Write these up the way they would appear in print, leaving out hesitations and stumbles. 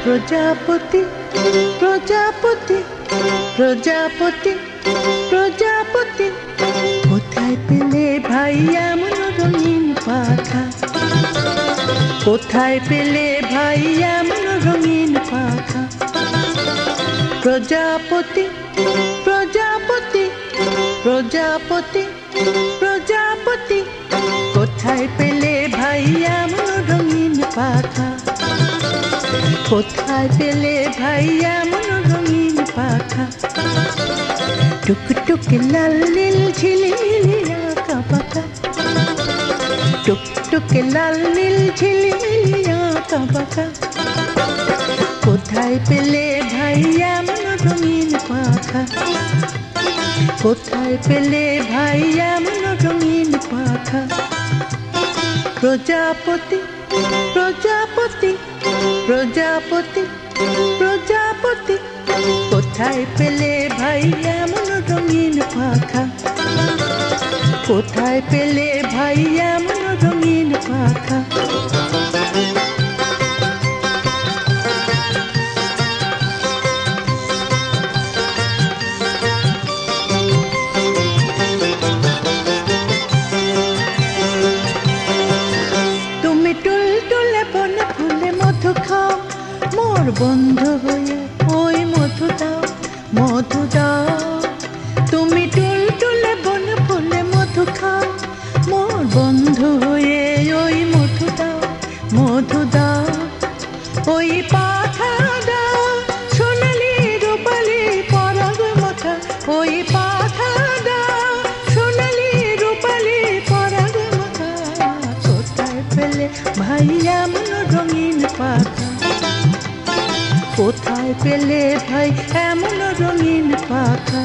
প্রজাপতি প্রজাপতি প্রজাপতি প্রজাপতি কোথায় পেলে ভাই এমন রঙিন পাখা কোথায় পেলে ভাই এমন রঙিন পাখা প্রজাপতি প্রজাপতি প্রজাপতি প্রজাপতি কোথায় পেলে ভাই এমন রঙিন পাখা কোথায় পেলে ভাই এমন রঙিন পাখা টুকটুকে লাল নীল ঝিলিমিলি আঁকা পাকা টুকটুকে লাল নীল ঝিলিমিলি আঁকা পাকা কোথায় পেলে ভাই এমন রঙিন পাখা কোথায় পেলে ভাই এমন রঙিন পাখা প্রজাপতি প্রজাপতি প্রজাপতি প্রজাপতি কোথায় পেলে ভাই এমন রঙিন পাখা কোথায় পেলে ভাই এমন রঙিন পাখা তুমি টুলটুলে বনে ফুলে মধু খাও মোর বন্ধু হয়ে ওই মধু দাও মধু দাও তুমি টুলটুলে বনে ফুলে মধু খাও মোর বন্ধু হয়ে ওই মধু দাও মধু দাও ওই পাখা দাও সোনালি রূপালি পরাগ মাখা ওই পাখা দাও সোনালি রূপালি পরাগ মাখা কোথায় পেলে ভাই এমন রঙিন পাখা কোথায় পেলে ভাই এমন রঙিন পাখা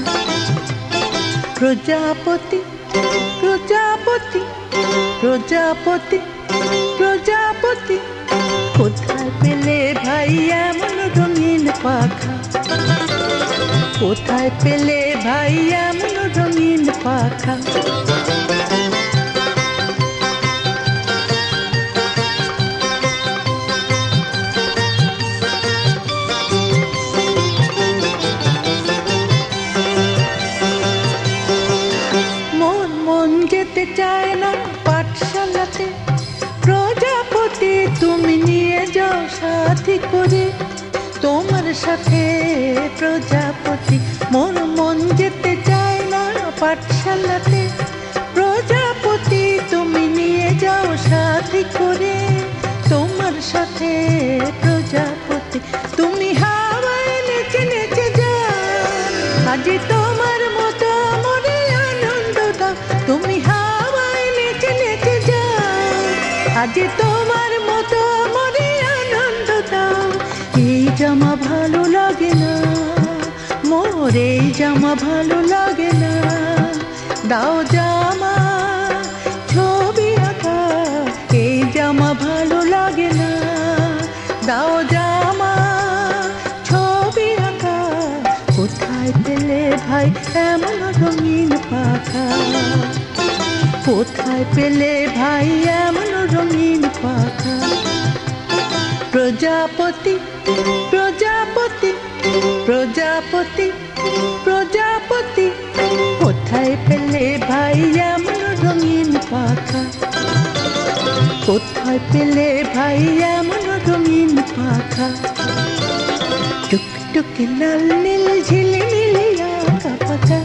প্রজাপতি প্রজাপতি প্রজাপতি প্রজাপতি কোথায় পেলে ভাই এমন রঙিন পাখা কোথায় পেলে ভাই এমন রঙিন পাখা যেতে চায় না পাঠশালাতে প্রজাপতি তুমি নিয়ে যাও সাথী করে তোমার সাথে প্রজাপতি মোর মন যেতে চায় না পাঠশালাতে প্রজাপতি তুমি নিয়ে যাও সাথী করে তোমার সাথে প্রজাপতি তুমি হাওয়ায় নেচে নেচে যাও আজ তোমার মতো মনে আনন্দ দাও তুমি হাওয়ায় নেচে নেচে যাও আজ তোমার মতো মনে আনন্দ দাও এই জামা ভালো লাগে না মোর এই জামা ভালো লাগে না দাও জামা ছবি আঁকা এই জামা ভালো লাগে না দাও জামা ছবি আঁকা কোথায় পেলে ভাই এমন রঙিন পাখা কোথায় পেলে ভাই এমন রঙিন পাখা প্রজাপতি প্রজাপতি প্রজাপতি প্রজাপতি কোথায় পেলে ভাই এমন রঙিন পাখা কোথায় পেলে ভাই এমন রঙিন পাখা টুকটুকে লাল নীল ঝিলিমিলি আঁকা পাকা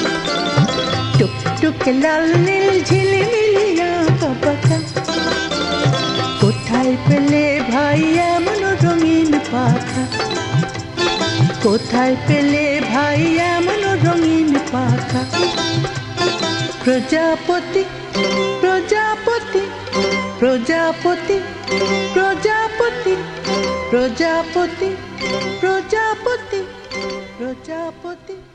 টুকটুকে লাল নীল ঝিলিমিলি আঁকা পাকা কোথায় পেলে ভাই এমন রঙিন পাখা কোথায় পেলে ভাই এমন রঙিন পাখা প্রজাপতি প্রজাপতি প্রজাপতি প্রজাপতি প্রজাপতি প্রজাপতি প্রজাপতি